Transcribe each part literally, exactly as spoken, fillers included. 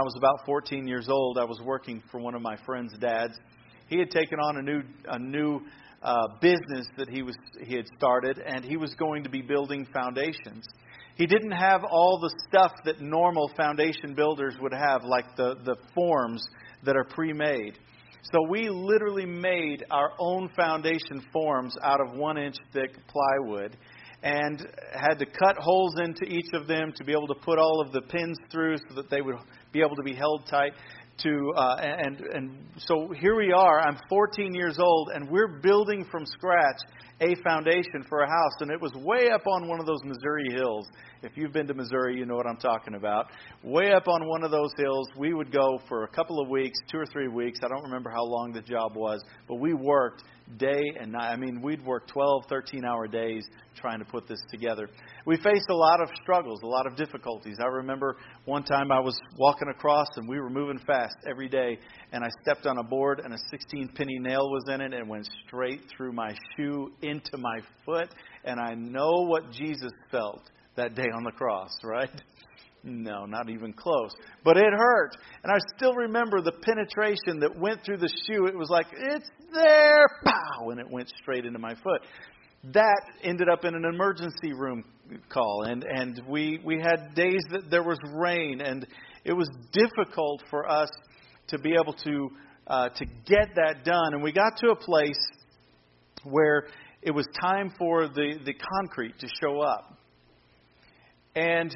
was about fourteen years old, I was working for one of my friend's dads. He had taken on a new a new uh, business that he was he had started, and he was going to be building foundations. He didn't have all the stuff that normal foundation builders would have, like the, the forms that are pre-made. So we literally made our own foundation forms out of one inch thick plywood and had to cut holes into each of them to be able to put all of the pins through so that they would be able to be held tight. To uh, and and so here we are. I'm fourteen years old, and we're building from scratch a foundation for a house, and it was way up on one of those Missouri hills. If you've been to Missouri, you know what I'm talking about. Way up on one of those hills, we would go for a couple of weeks, two or three weeks. I don't remember how long the job was, but we worked day and night. I mean, we'd work twelve, thirteen-hour days trying to put this together. We faced a lot of struggles, a lot of difficulties. I remember one time I was walking across, and we were moving fast every day, and I stepped on a board, and a sixteen-penny nail was in it, and went straight through my shoe into my foot. And I know what Jesus felt that day on the cross, right? No, not even close. But it hurt. And I still remember the penetration that went through the shoe. It was like, it's there, pow, and it went straight into my foot. That ended up in an emergency room call. And, and we, we had days that there was rain. And it was difficult for us to be able to, uh, to get that done. And we got to a place where it was time for the, the concrete to show up. And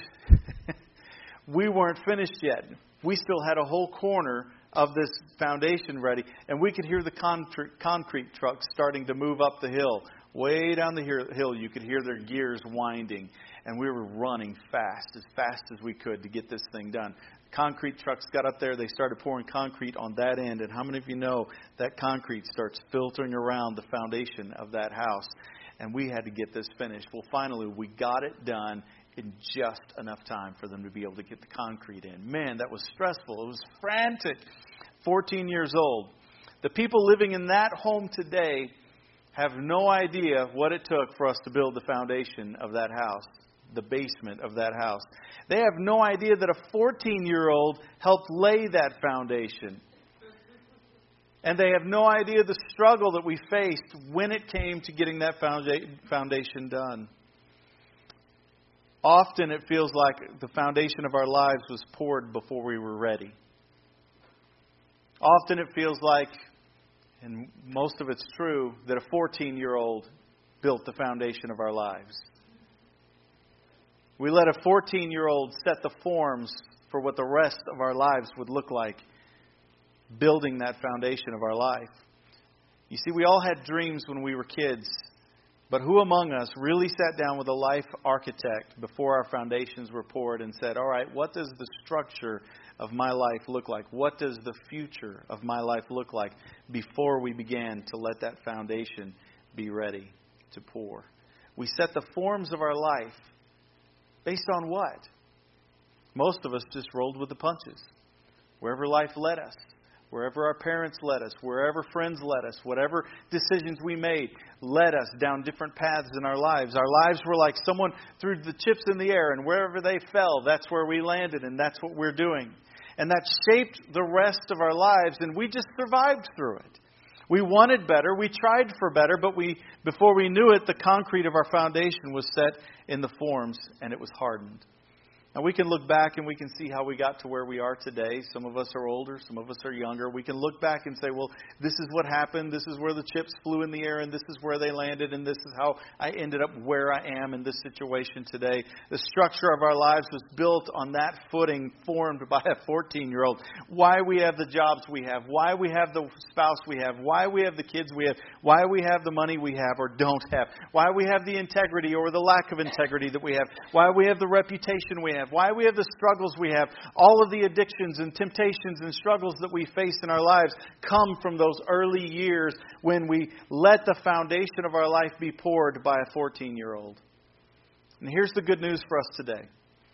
we weren't finished yet. We still had a whole corner of this foundation ready. And we could hear the concrete, concrete trucks starting to move up the hill. Way down the hill, you could hear their gears winding. And we were running fast, as fast as we could to get this thing done. Concrete trucks got up there. They started pouring concrete on that end. And how many of you know that concrete starts filtering around the foundation of that house? And we had to get this finished. Well, finally, we got it done in just enough time for them to be able to get the concrete in. Man, that was stressful. It was frantic. fourteen years old. The people living in that home today have no idea what it took for us to build the foundation of that house, the basement of that house. They have no idea that a fourteen-year-old helped lay that foundation. And they have no idea the struggle that we faced when it came to getting that foundation done. Often it feels like the foundation of our lives was poured before we were ready. Often it feels like, and most of it's true, that a fourteen-year-old built the foundation of our lives. We let a fourteen-year-old set the forms for what the rest of our lives would look like, building that foundation of our life. You see, we all had dreams when we were kids. But who among us really sat down with a life architect before our foundations were poured and said, all right, what does the structure of my life look like? What does the future of my life look like before we began to let that foundation be ready to pour? We set the forms of our life based on what? Most of us just rolled with the punches. Wherever life led us. Wherever our parents led us, wherever friends led us, whatever decisions we made led us down different paths in our lives. Our lives were like someone threw the chips in the air, and wherever they fell, that's where we landed, and that's what we're doing. And that shaped the rest of our lives, and we just survived through it. We wanted better, we tried for better, but we, before we knew it, the concrete of our foundation was set in the forms, and it was hardened. Now, we can look back and we can see how we got to where we are today. Some of us are older, some of us are younger. We can look back and say, well, this is what happened. This is where the chips flew in the air, and this is where they landed, and this is how I ended up where I am in this situation today. The structure of our lives was built on that footing formed by a fourteen-year-old. Why we have the jobs we have, why we have the spouse we have, why we have the kids we have, why we have the money we have or don't have, why we have the integrity or the lack of integrity that we have, why we have the reputation we have, why we have the struggles we have. All of the addictions and temptations and struggles that we face in our lives come from those early years when we let the foundation of our life be poured by a fourteen-year-old. And here's the good news for us today.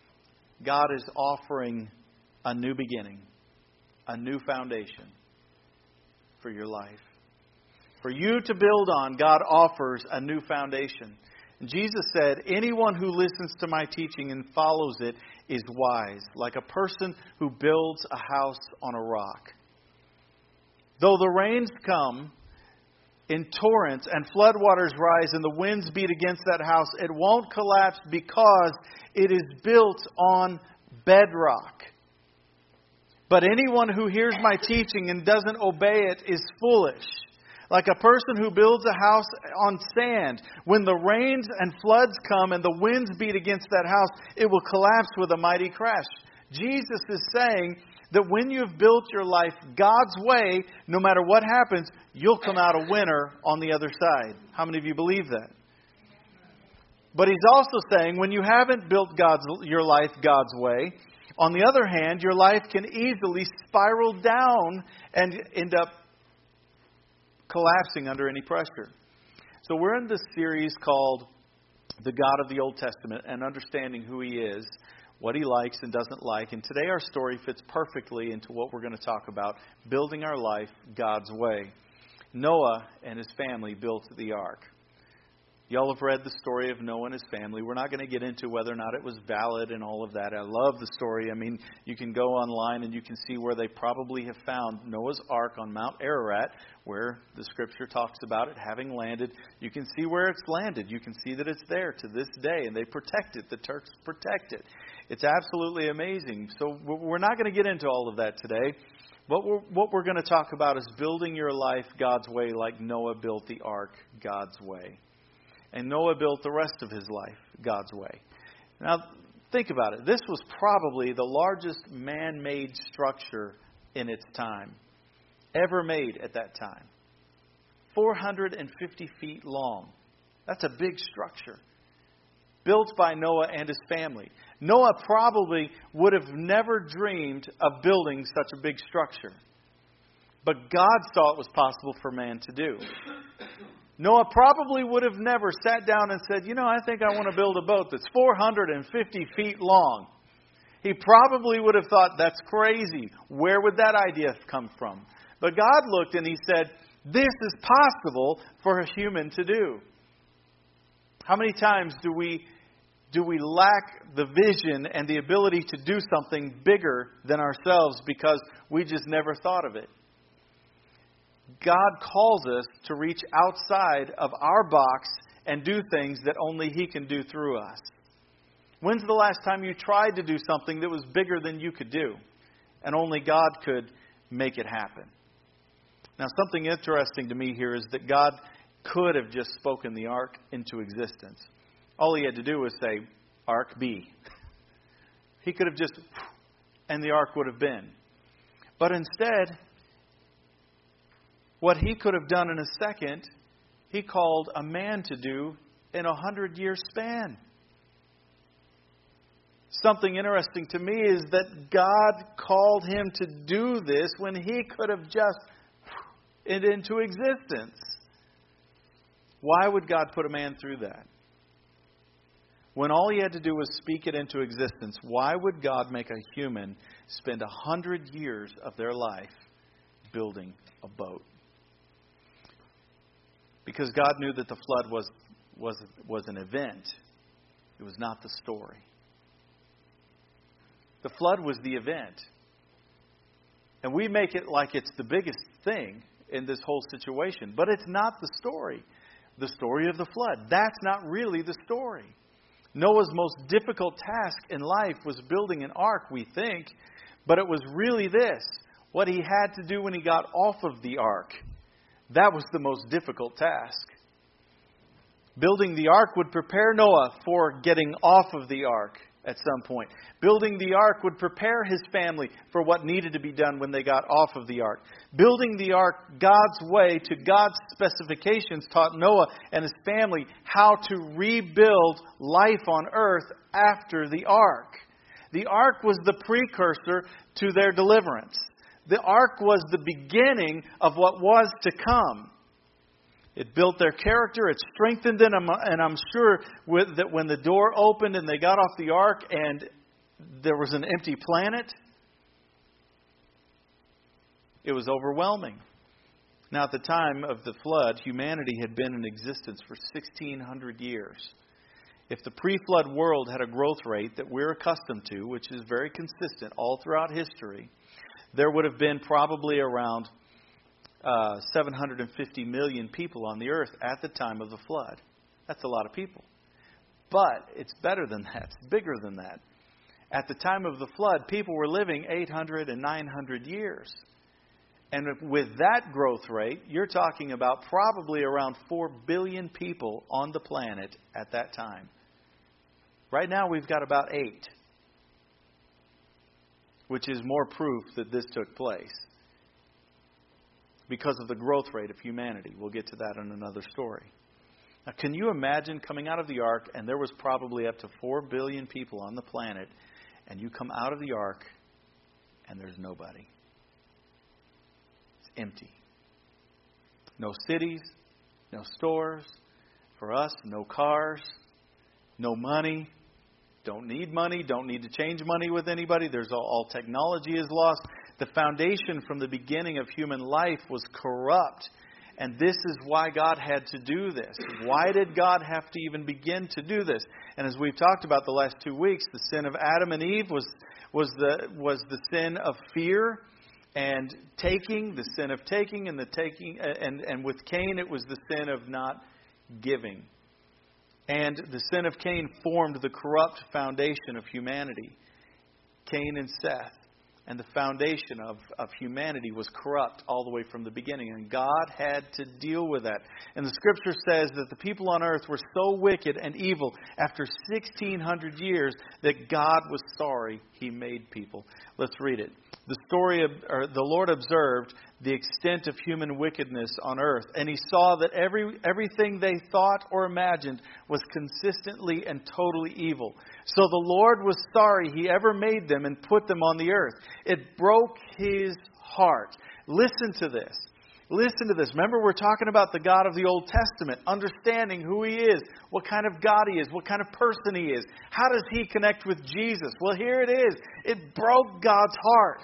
God is offering a new beginning, a new foundation for your life. For you to build on, God offers a new foundation. Jesus said, anyone who listens to my teaching and follows it is wise, like a person who builds a house on a rock. Though the rains come in torrents and floodwaters rise and the winds beat against that house, it won't collapse because it is built on bedrock. But anyone who hears my teaching and doesn't obey it is foolish. Like a person who builds a house on sand. When the rains and floods come and the winds beat against that house, it will collapse with a mighty crash. Jesus is saying that when you've built your life God's way, no matter what happens, you'll come out a winner on the other side. How many of you believe that? But he's also saying when you haven't built God's your life God's way, on the other hand, your life can easily spiral down and end up collapsing under any pressure. So we're in this series called The God of the Old Testament and understanding who He is, what He likes and doesn't like. And today our story fits perfectly into what we're going to talk about, building our life God's way. Noah and his family built the ark. Y'all have read the story of Noah and his family. We're not going to get into whether or not it was valid and all of that. I love the story. I mean, you can go online and you can see where they probably have found Noah's ark on Mount Ararat, where the scripture talks about it having landed. You can see where it's landed. You can see that it's there to this day, and they protect it. The Turks protect it. It's absolutely amazing. So we're not going to get into all of that today. What we're, what we're going to talk about is building your life God's way like Noah built the ark God's way. And Noah built the rest of his life God's way. Now, think about it. This was probably the largest man-made structure in its time, ever made at that time. four hundred fifty feet long. That's a big structure. Built by Noah and his family. Noah probably would have never dreamed of building such a big structure. But God saw it was possible for man to do. Noah probably would have never sat down and said, you know, I think I want to build a boat that's four hundred fifty feet long. He probably would have thought, that's crazy. Where would that idea come from? But God looked and He said, this is possible for a human to do. How many times do we do we lack the vision and the ability to do something bigger than ourselves because we just never thought of it? God calls us to reach outside of our box and do things that only He can do through us. When's the last time you tried to do something that was bigger than you could do and only God could make it happen? Now, something interesting to me here is that God could have just spoken the ark into existence. All He had to do was say, ark be. He could have just, and the ark would have been. But instead, what He could have done in a second, He called a man to do in a hundred-year span. Something interesting to me is that God called him to do this when He could have just it into existence. Why would God put a man through that? When all He had to do was speak it into existence, why would God make a human spend a hundred years of their life building a boat? Because God knew that the flood was, was, was an event. It was not the story. The flood was the event. And we make it like it's the biggest thing in this whole situation. But it's not the story. The story of the flood. That's not really the story. Noah's most difficult task in life was building an ark, we think. But it was really this. What he had to do when he got off of the ark. That was the most difficult task. Building the ark would prepare Noah for getting off of the ark at some point. Building the ark would prepare his family for what needed to be done when they got off of the ark. Building the ark God's way to God's specifications taught Noah and his family how to rebuild life on earth after the ark. The ark was the precursor to their deliverance. The ark was the beginning of what was to come. It built their character. It strengthened them. And I'm sure with, that when the door opened and they got off the ark and there was an empty planet, it was overwhelming. Now, at the time of the flood, humanity had been in existence for sixteen hundred years. If the pre-flood world had a growth rate that we're accustomed to, which is very consistent all throughout history, there would have been probably around uh, seven hundred fifty million people on the earth at the time of the flood. That's a lot of people. But it's better than that. It's bigger than that. At the time of the flood, people were living eight hundred and nine hundred years. And with that growth rate, you're talking about probably around four billion people on the planet at that time. Right now, we've got about eight, which is more proof that this took place because of the growth rate of humanity. We'll get to that in another story. Now, can you imagine coming out of the ark, and there was probably up to four billion people on the planet, and you come out of the ark, and there's nobody. Empty. No cities, no stores. For us, no cars, no money. Don't need money, don't need to change money with anybody. There's all, all technology is lost. The foundation from the beginning of human life was corrupt. And this is why God had to do this. Why did God have to even begin to do this? And as we've talked about the last two weeks, the sin of Adam and Eve was was the was the sin of fear and taking, the sin of taking, and the taking, and, and with Cain it was the sin of not giving. And the sin of Cain formed the corrupt foundation of humanity. Cain and Seth. And the foundation of, of humanity was corrupt all the way from the beginning. And God had to deal with that. And the Scripture says that the people on earth were so wicked and evil after sixteen hundred years that God was sorry He made people. Let's read it. The story of, or the Lord observed the extent of human wickedness on earth, and He saw that every everything they thought or imagined was consistently and totally evil. So the Lord was sorry He ever made them and put them on the earth. It broke His heart. Listen to this. Listen to this. Remember, we're talking about the God of the Old Testament, understanding who He is, what kind of God He is, what kind of person He is. How does He connect with Jesus? Well, here it is. It broke God's heart.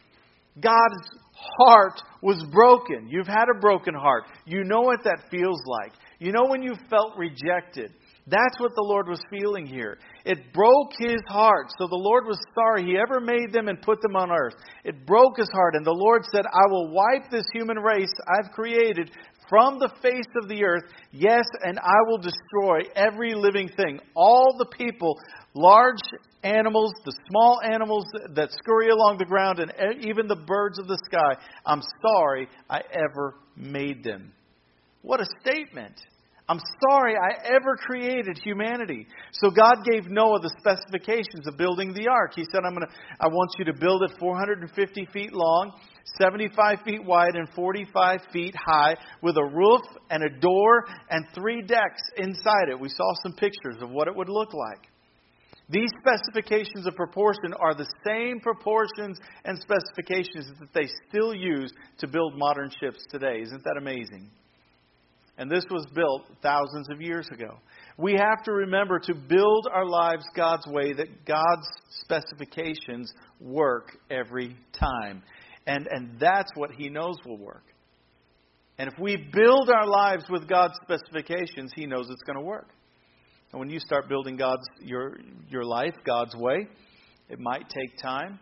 God's heart was broken. You've had a broken heart. You know what that feels like. You know when you felt rejected. That's what the Lord was feeling here. It broke His heart. So the Lord was sorry He ever made them and put them on earth. It broke His heart. And the Lord said, I will wipe this human race I've created from the face of the earth. Yes, and I will destroy every living thing. All the people, large animals, the small animals that scurry along the ground, and even the birds of the sky. I'm sorry I ever made them. What a statement. I'm sorry I ever created humanity. So God gave Noah the specifications of building the ark. He said, I'm gonna, I want you to build it four hundred fifty feet long, seventy-five feet wide, and forty-five feet high, with a roof and a door and three decks inside it. We saw some pictures of what it would look like. These specifications of proportion are the same proportions and specifications that they still use to build modern ships today. Isn't that amazing? And this was built thousands of years ago. We have to remember to build our lives God's way, that God's specifications work every time. And, and that's what He knows will work. And if we build our lives with God's specifications, He knows it's going to work. And when you start building God's your your life God's way, it might take time.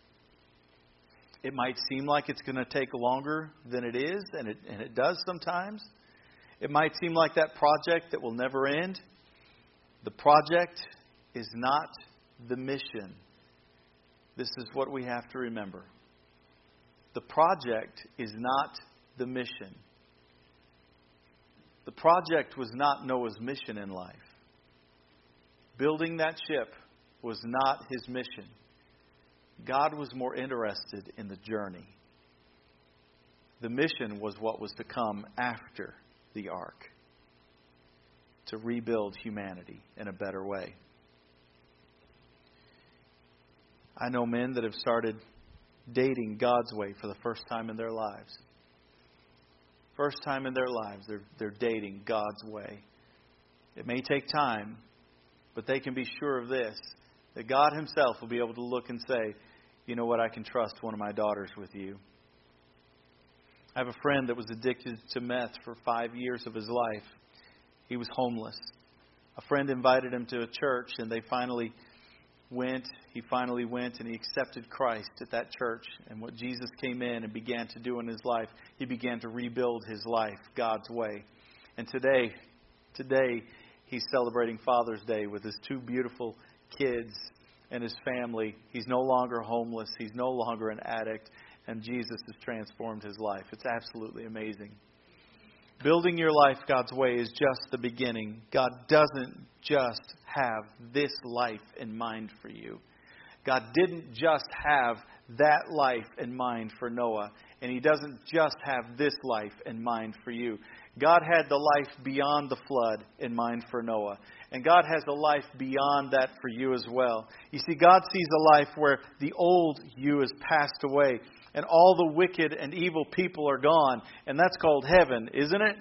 It might seem like it's going to take longer than it is, and it and it does sometimes. It might seem like that project that will never end. The project is not the mission. This is what we have to remember. The project is not the mission. The project was not Noah's mission in life. Building that ship was not his mission. God was more interested in the journey. The mission was what was to come after the ark, to rebuild humanity in a better way. I know men that have started dating God's way for the first time in their lives. First time in their lives, they're, they're dating God's way. It may take time, but they can be sure of this, that God Himself will be able to look and say, you know what, I can trust one of my daughters with you. I have a friend that was addicted to meth for five years of his life. He was homeless. A friend invited him to a church, and they finally went. He finally went, and he accepted Christ at that church. And what Jesus came in and began to do in his life, he began to rebuild his life God's way. And today, today, he's celebrating Father's Day with his two beautiful kids and his family. He's no longer homeless. He's no longer an addict. And Jesus has transformed his life. It's absolutely amazing. Building your life God's way is just the beginning. God doesn't just have this life in mind for you. God didn't just have that life in mind for Noah. And He doesn't just have this life in mind for you. God had the life beyond the flood in mind for Noah. And God has a life beyond that for you as well. You see, God sees a life where the old you has passed away and all the wicked and evil people are gone. And that's called heaven, isn't it?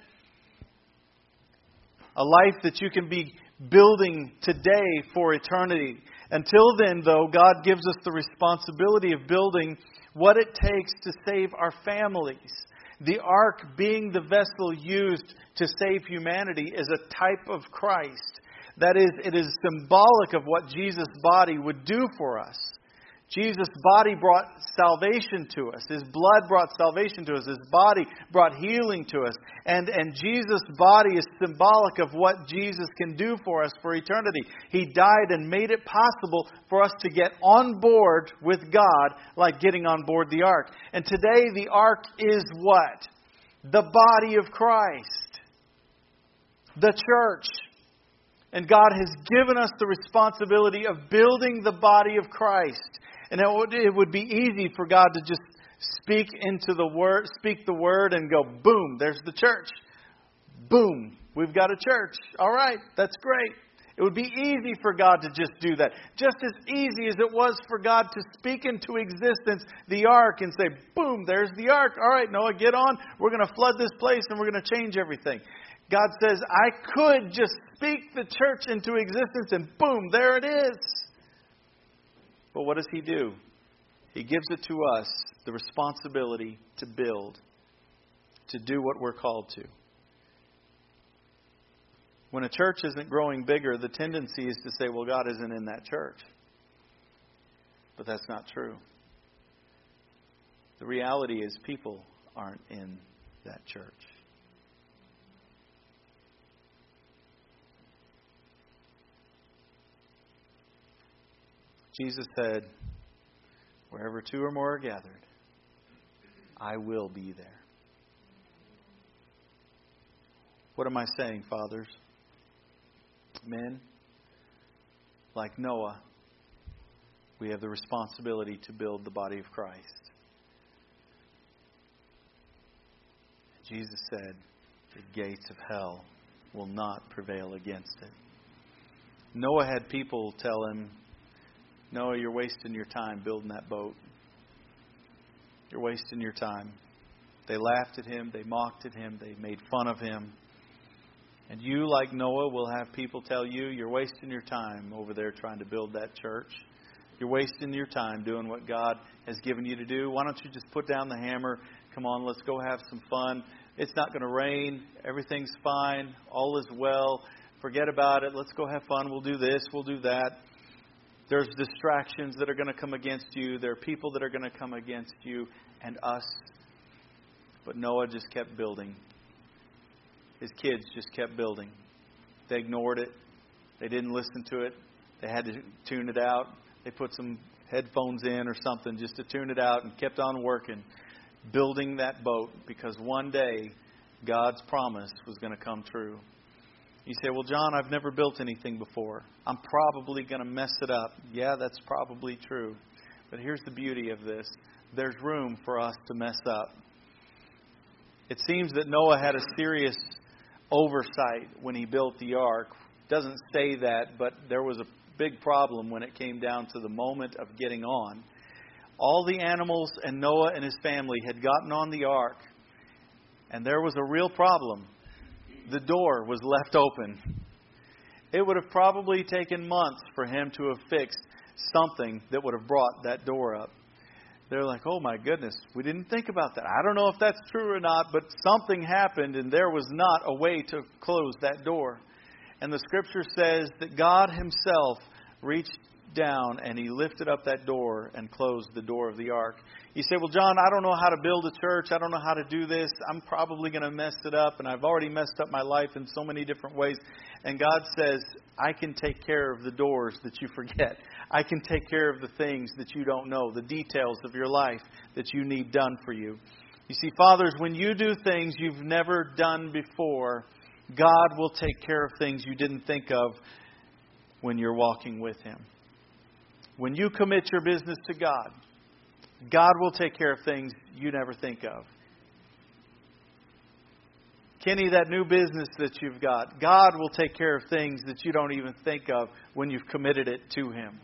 A life that you can be building today for eternity. Until then, though, God gives us the responsibility of building what it takes to save our families. The ark, being the vessel used to save humanity, is a type of Christ. That is, it is symbolic of what Jesus' body would do for us. Jesus' body brought salvation to us. His blood brought salvation to us. His body brought healing to us. And, and Jesus' body is symbolic of what Jesus can do for us for eternity. He died and made it possible for us to get on board with God like getting on board the ark. And today the ark is what? The body of Christ. The church. And God has given us the responsibility of building the body of Christ. And it would, it would be easy for God to just speak into the word, speak the word and go, boom, there's the church. Boom, we've got a church. All right, that's great. It would be easy for God to just do that. Just as easy as it was for God to speak into existence the ark and say, boom, there's the ark. All right, Noah, get on. We're going to flood this place and we're going to change everything. God says, I could just speak the church into existence and boom, there it is. But what does He do? He gives it to us, the responsibility to build, to do what we're called to. When a church isn't growing bigger, the tendency is to say, well, God isn't in that church. But that's not true. The reality is people aren't in that church. Jesus said, wherever two or more are gathered, I will be there. What am I saying, fathers? Men, like Noah, we have the responsibility to build the body of Christ. Jesus said, the gates of hell will not prevail against it. Noah had people tell him, Noah, you're wasting your time building that boat. You're wasting your time. They laughed at him. They mocked at him. They made fun of him. And you, like Noah, will have people tell you, you're wasting your time over there trying to build that church. You're wasting your time doing what God has given you to do. Why don't you just put down the hammer? Come on, let's go have some fun. It's not going to rain. Everything's fine. All is well. Forget about it. Let's go have fun. We'll do this. We'll do that. There's distractions that are going to come against you. There are people that are going to come against you and us. But Noah just kept building. His kids just kept building. They ignored it. They didn't listen to it. They had to tune it out. They put some headphones in or something just to tune it out and kept on working, building that boat, because one day God's promise was going to come true. You say, well, John, I've never built anything before. I'm probably going to mess it up. Yeah, that's probably true. But here's the beauty of this. There's room for us to mess up. It seems that Noah had a serious oversight when he built the ark. It doesn't say that, but there was a big problem when it came down to the moment of getting on. All the animals and Noah and his family had gotten on the ark, and there was a real problem. The door was left open. It would have probably taken months for him to have fixed something that would have brought that door up. They're like, oh my goodness, we didn't think about that. I don't know if that's true or not, but something happened and there was not a way to close that door. And the Scripture says that God Himself reached down and He lifted up that door and closed the door of the ark. You say, well, John, I don't know how to build a church. I don't know how to do this. I'm probably going to mess it up. And I've already messed up my life in so many different ways. And God says, I can take care of the doors that you forget. I can take care of the things that you don't know, the details of your life that you need done for you. You see, fathers, when you do things you've never done before, God will take care of things you didn't think of when you're walking with Him. When you commit your business to God, God will take care of things you never think of. Kenny, that new business that you've got, God will take care of things that you don't even think of when you've committed it to Him.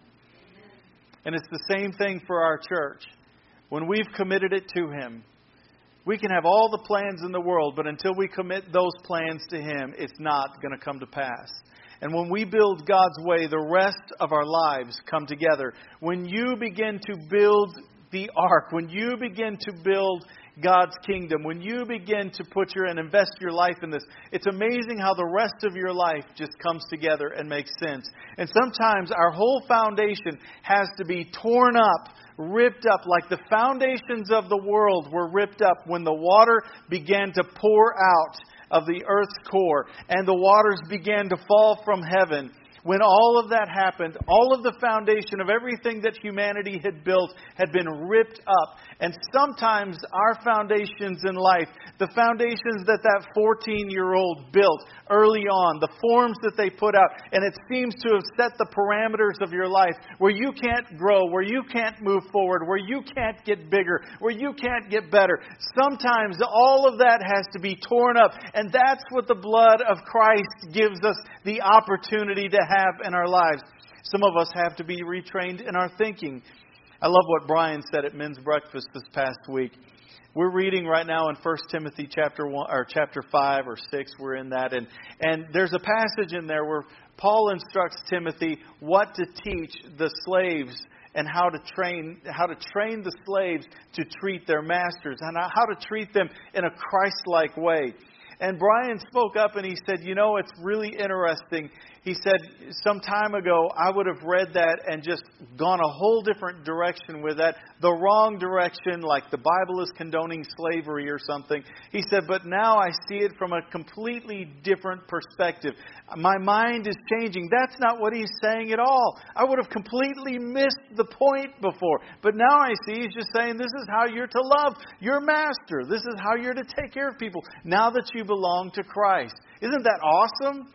And it's the same thing for our church. When we've committed it to Him, we can have all the plans in the world, but until we commit those plans to Him, it's not going to come to pass. And when we build God's way, the rest of our lives come together. When you begin to build the ark, when you begin to build God's kingdom, when you begin to put your and invest your life in this, it's amazing how the rest of your life just comes together and makes sense. And sometimes our whole foundation has to be torn up, ripped up, like the foundations of the world were ripped up when the water began to pour out of the earth's core and the waters began to fall from heaven. When all of that happened, all of the foundation of everything that humanity had built had been ripped up. And sometimes our foundations in life, the foundations that that fourteen-year-old built early on, the forms that they put out, and it seems to have set the parameters of your life where you can't grow, where you can't move forward, where you can't get bigger, where you can't get better. Sometimes all of that has to be torn up. And that's what the blood of Christ gives us the opportunity to have in our lives. Some of us have to be retrained in our thinking. I love what Brian said at Men's Breakfast this past week. We're reading right now in First Timothy chapter one or chapter five or six. We're in that, and and there's a passage in there where Paul instructs Timothy what to teach the slaves and how to train how to train the slaves to treat their masters and how to treat them in a Christ-like way. And Brian spoke up and he said, you know, it's really interesting. He said, some time ago, I would have read that and just gone a whole different direction with that. The wrong direction, like the Bible is condoning slavery or something. He said, but now I see it from a completely different perspective. My mind is changing. That's not what he's saying at all. I would have completely missed the point before. But now I see he's just saying this is how you're to love your master. This is how you're to take care of people now that you belong to Christ. Isn't that awesome?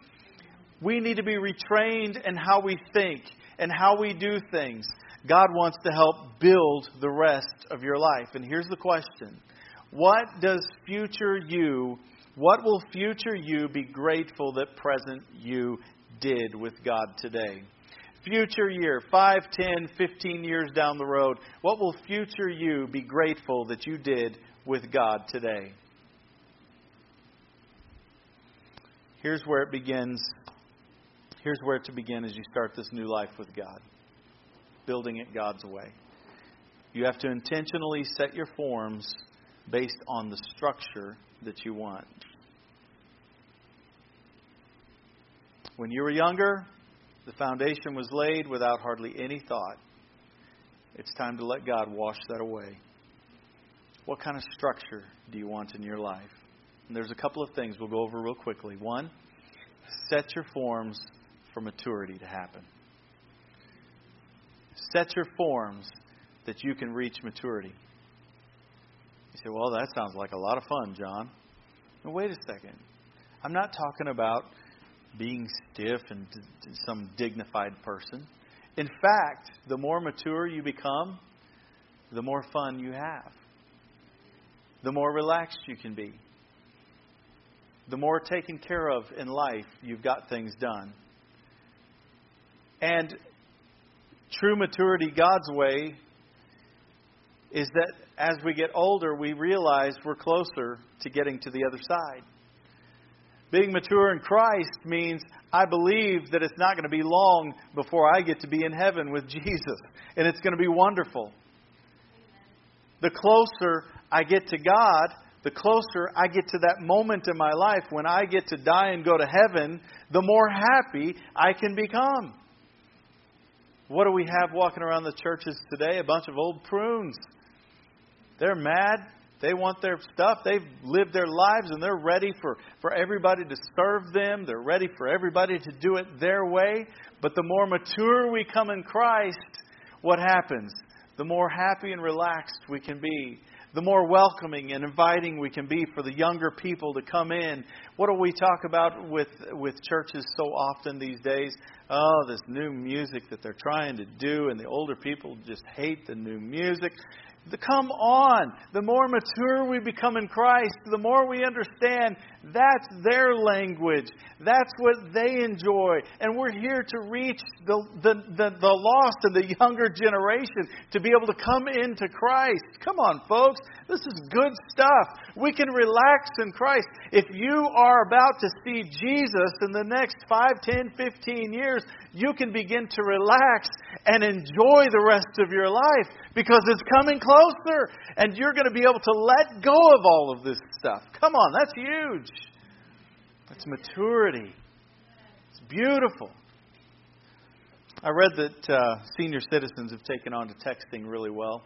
We need to be retrained in how we think and how we do things. God wants to help build the rest of your life. And here's the question. What does future you, what will future you be grateful that present you did with God today? Future year, five, ten, fifteen years down the road, what will future you be grateful that you did with God today? Here's where it begins. Here's where to begin as you start this new life with God. Building it God's way. You have to intentionally set your forms based on the structure that you want. When you were younger, the foundation was laid without hardly any thought. It's time to let God wash that away. What kind of structure do you want in your life? And there's a couple of things we'll go over real quickly. One, set your forms for maturity to happen. Set your forms that you can reach maturity. You say, well, that sounds like a lot of fun, John. Now, wait a second. I'm not talking about being stiff and some dignified person. In fact, the more mature you become, the more fun you have. The more relaxed you can be. The more taken care of in life you've got things done. And true maturity God's way is that as we get older, we realize we're closer to getting to the other side. Being mature in Christ means I believe that it's not going to be long before I get to be in heaven with Jesus. And it's going to be wonderful. The closer I get to God, the closer I get to that moment in my life when I get to die and go to heaven, the more happy I can become. What do we have walking around the churches today? A bunch of old prunes. They're mad. They want their stuff. They've lived their lives and they're ready for, for everybody to serve them. They're ready for everybody to do it their way. But the more mature we come in Christ, what happens? The more happy and relaxed we can be. The more welcoming and inviting we can be for the younger people to come in. What do we talk about with, with churches so often these days? Oh, this new music that they're trying to do, and the older people just hate the new music. Come on. The more mature we become in Christ, the more we understand that's their language. That's what they enjoy. And we're here to reach the, the, the, the lost and the younger generation to be able to come into Christ. Come on, folks. This is good stuff. We can relax in Christ. If you are about to see Jesus in the next five, ten, fifteen years, you can begin to relax and enjoy the rest of your life because it's coming closer and you're going to be able to let go of all of this stuff. Come on, that's huge. That's maturity. It's beautiful. I read that uh, senior citizens have taken on to texting really well.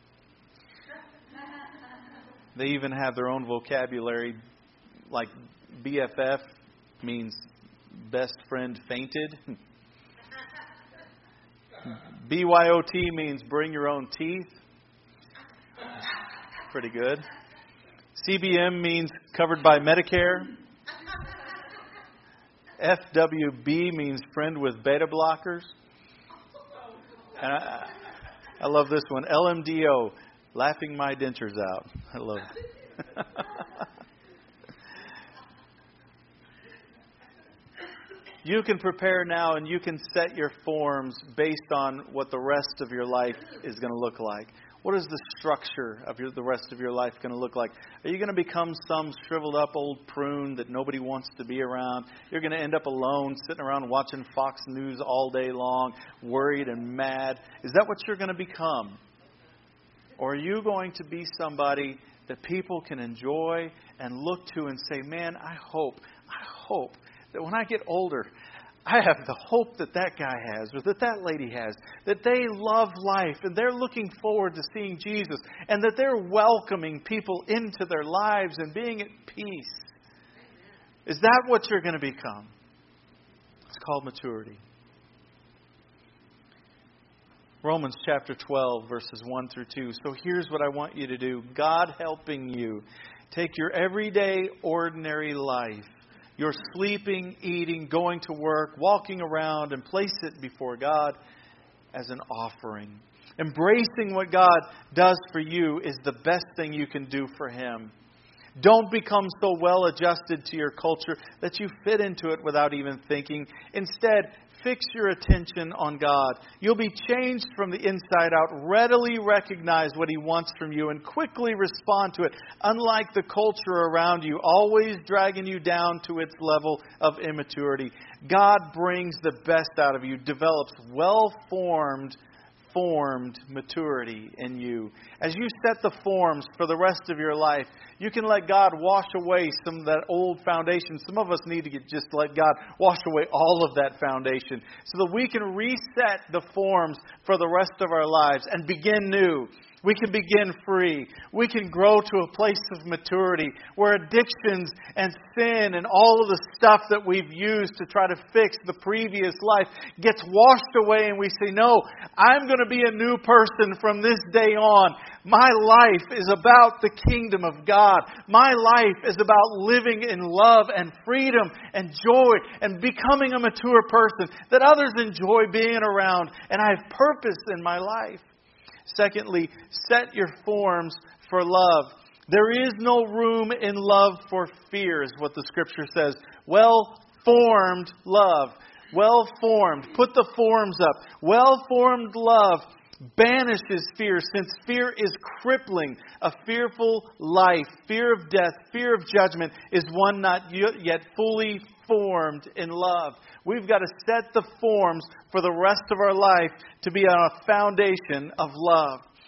They even have their own vocabulary, like B F F means best friend fainted. B Y O T means bring your own teeth. Pretty good. C B M means covered by Medicare. F W B means friend with beta blockers. And I, I love this one. L M D O, laughing my dentures out. I love it. You can prepare now and you can set your forms based on what the rest of your life is going to look like. What is the structure of your, the rest of your life going to look like? Are you going to become some shriveled up old prune that nobody wants to be around? You're going to end up alone, sitting around watching Fox News all day long, worried and mad. Is that what you're going to become? Or are you going to be somebody that people can enjoy and look to and say, man, I hope, I hope that when I get older, I have the hope that that guy has or that that lady has, that they love life and they're looking forward to seeing Jesus and that they're welcoming people into their lives and being at peace. Is that what you're going to become? It's called maturity. Romans chapter twelve, verses one through two. So here's what I want you to do. God helping you. Take your everyday, ordinary life, your sleeping, eating, going to work, walking around, and place it before God as an offering. Embracing what God does for you is the best thing you can do for Him. Don't become so well adjusted to your culture that you fit into it without even thinking. Instead, fix your attention on God. You'll be changed from the inside out. Readily recognize what He wants from you and quickly respond to it. Unlike the culture around you, always dragging you down to its level of immaturity. God brings the best out of you, develops well-formed formed maturity in you. As you set the forms for the rest of your life, you can let God wash away some of that old foundation. Some of us need to get, just let God wash away all of that foundation so that we can reset the forms for the rest of our lives and begin new. We can begin free. We can grow to a place of maturity where addictions and sin and all of the stuff that we've used to try to fix the previous life gets washed away and we say, no, I'm going to be a new person from this day on. My life is about the kingdom of God. My life is about living in love and freedom and joy and becoming a mature person that others enjoy being around, and I have purpose in my life. Secondly, set your forms for love. There is no room in love for fear, is what the Scripture says. Well-formed love. Well-formed. Put the forms up. Well-formed love banishes fear, since fear is crippling. A fearful life, fear of death, fear of judgment is one not yet fully formed in love. We've got to set the forms for the rest of our life to be on a foundation of love.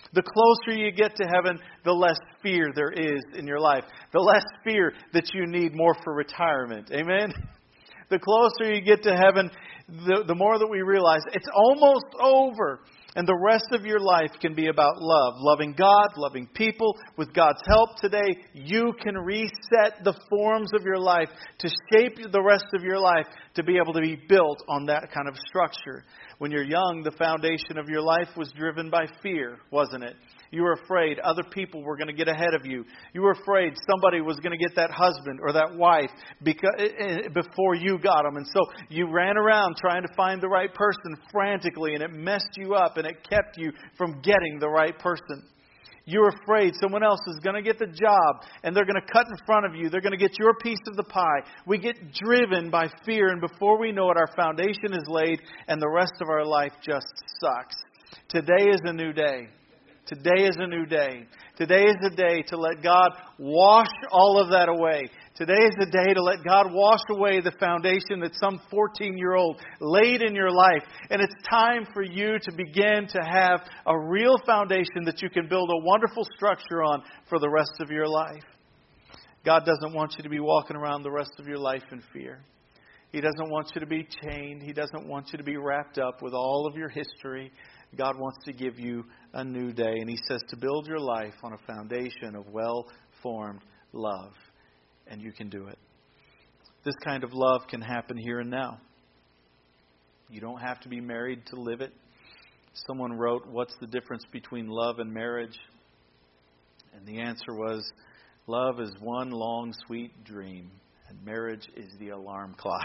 The closer you get to heaven, the less fear there is in your life. The less fear that you need more for retirement. Amen? The closer you get to heaven, the, the more that we realize it's almost over. And the rest of your life can be about love. Loving God, loving people. With God's help today, you can reset the forms of your life to shape the rest of your life to be able to be built on that kind of structure. When you're young, the foundation of your life was driven by fear, wasn't it? You were afraid other people were going to get ahead of you. You were afraid somebody was going to get that husband or that wife because, before you got them. And so you ran around trying to find the right person frantically, and it messed you up and it kept you from getting the right person. You were afraid someone else is going to get the job and they're going to cut in front of you. They're going to get your piece of the pie. We get driven by fear, and before we know it, our foundation is laid and the rest of our life just sucks. Today is a new day. Today is a new day. Today is a day to let God wash all of that away. Today is the day to let God wash away the foundation that some fourteen-year-old laid in your life. And it's time for you to begin to have a real foundation that you can build a wonderful structure on for the rest of your life. God doesn't want you to be walking around the rest of your life in fear. He doesn't want you to be chained. He doesn't want you to be wrapped up with all of your history. God wants to give you a new day. And He says to build your life on a foundation of well-formed love. And you can do it. This kind of love can happen here and now. You don't have to be married to live it. Someone wrote, "What's the difference between love and marriage?" And the answer was, love is one long, sweet dream. And marriage is the alarm clock.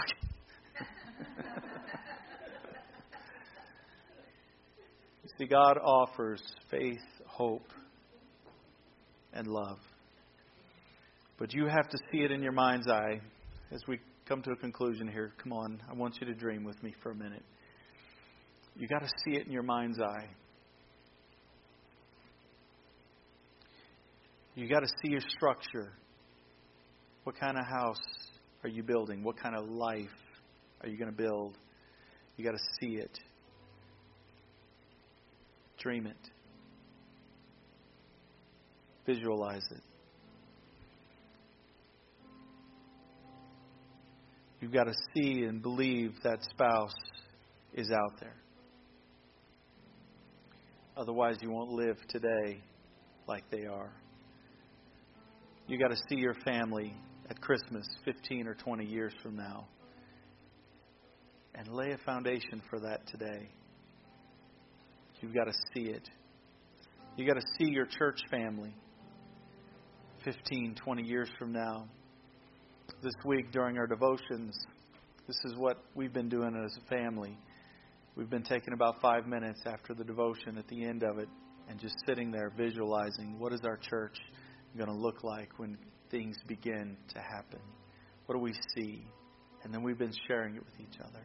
See, God offers faith, hope, and love. But you have to see it in your mind's eye. As we come to a conclusion here, come on, I want you to dream with me for a minute. You got to see it in your mind's eye. You got to see your structure. What kind of house are you building? What kind of life are you going to build? You got to see it. Dream it. Visualize it. You've got to see and believe that spouse is out there. Otherwise, you won't live today like they are. You got to see your family at Christmas fifteen or twenty years from now. And lay a foundation for that today. You've got to see it. You've got to see your church family fifteen, twenty years from now. This week during our devotions, this is what we've been doing as a family. We've been taking about five minutes after the devotion at the end of it and just sitting there visualizing what is our church going to look like when things begin to happen. What do we see? And then we've been sharing it with each other.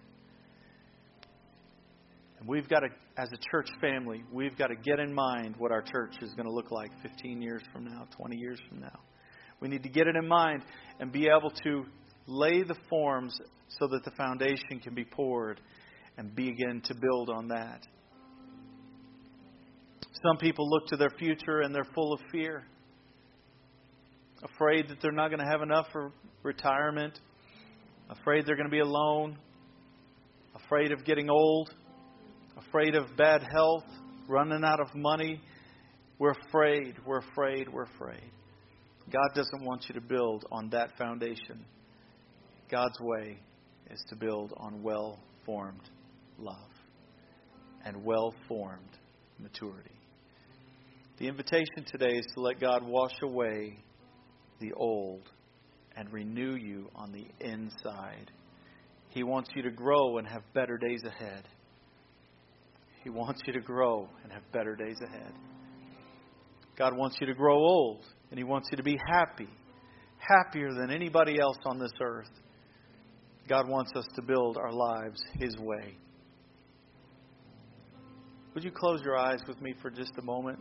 And we've got to, as a church family, we've got to get in mind what our church is going to look like fifteen years from now, twenty years from now. We need to get it in mind and be able to lay the forms so that the foundation can be poured and begin to build on that. Some people look to their future and they're full of fear. Afraid that they're not going to have enough for retirement. Afraid they're going to be alone. Afraid of getting old. Afraid of bad health. Running out of money. We're afraid. We're afraid. We're afraid. God doesn't want you to build on that foundation. God's way is to build on well-formed love and well-formed maturity. The invitation today is to let God wash away the old and renew you on the inside. He wants you to grow and have better days ahead. He wants you to grow and have better days ahead. God wants you to grow old, and He wants you to be happy, happier than anybody else on this earth. God wants us to build our lives His way. Would you close your eyes with me for just a moment?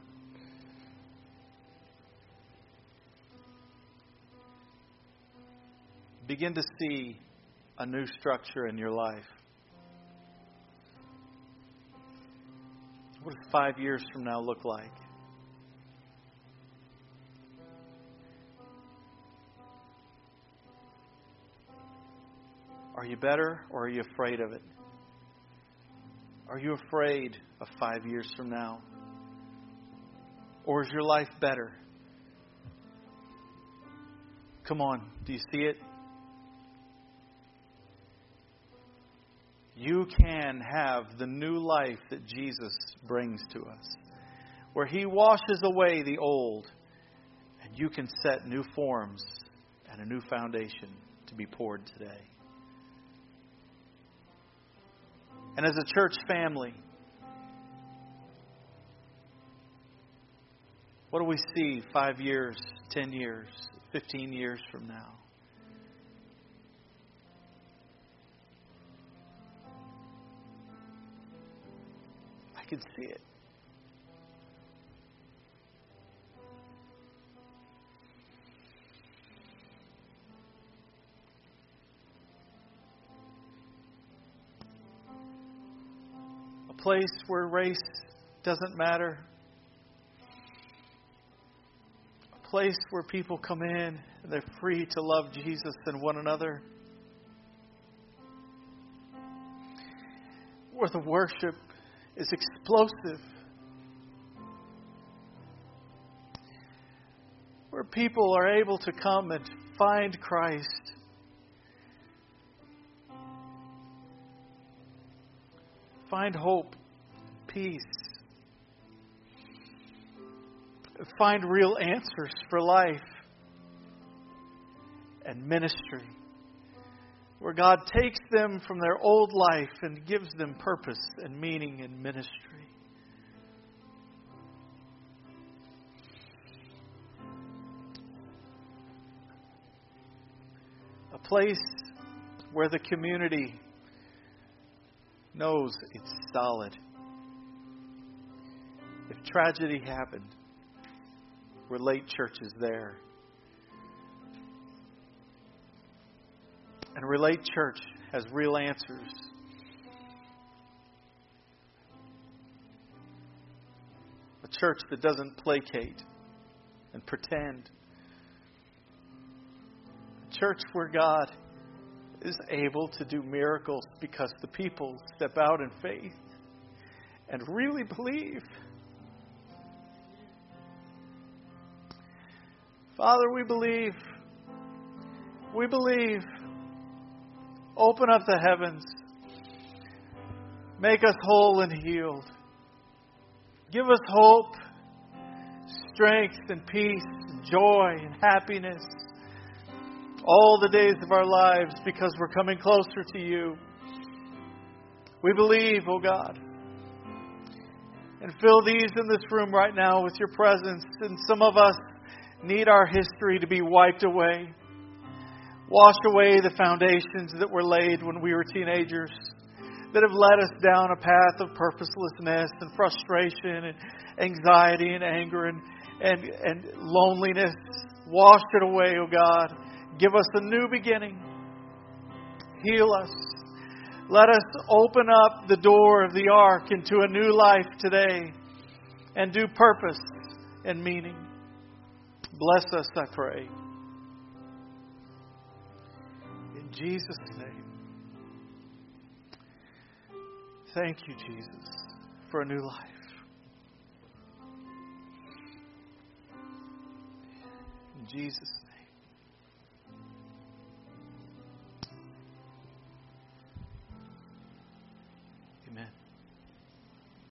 Begin to see a new structure in your life. What does five years from now look like? Are you better or are you afraid of it? Are you afraid of five years from now? Or is your life better? Come on, do you see it? You can have the new life that Jesus brings to us, where He washes away the old, and you can set new forms and a new foundation to be poured today. And as a church family, what do we see five years, ten years, fifteen years from now? I can see it. A place where race doesn't matter. A place where people come in and they're free to love Jesus and one another. Where the worship is explosive. Where people are able to come and find Christ. Find hope, peace. Find real answers for life and ministry. Where God takes them from their old life and gives them purpose and meaning in ministry. A place where the community knows it's solid. If tragedy happened, Relate Church is there. And Relate Church has real answers. A church that doesn't placate and pretend. A church where God is able to do miracles because the people step out in faith and really believe. Father, we believe. We believe. Open up the heavens. Make us whole and healed. Give us hope, strength and peace, and joy and happiness all the days of our lives because we're coming closer to You. We believe, oh God. And fill these in this room right now with Your presence. And some of us need our history to be wiped away. Wash away the foundations that were laid when we were teenagers that have led us down a path of purposelessness and frustration and anxiety and anger and, and, and loneliness. Wash it away, oh God. Give us a new beginning. Heal us. Let us open up the door of the ark into a new life today and do purpose and meaning. Bless us, I pray. In Jesus' name. Thank You, Jesus, for a new life. In Jesus' name.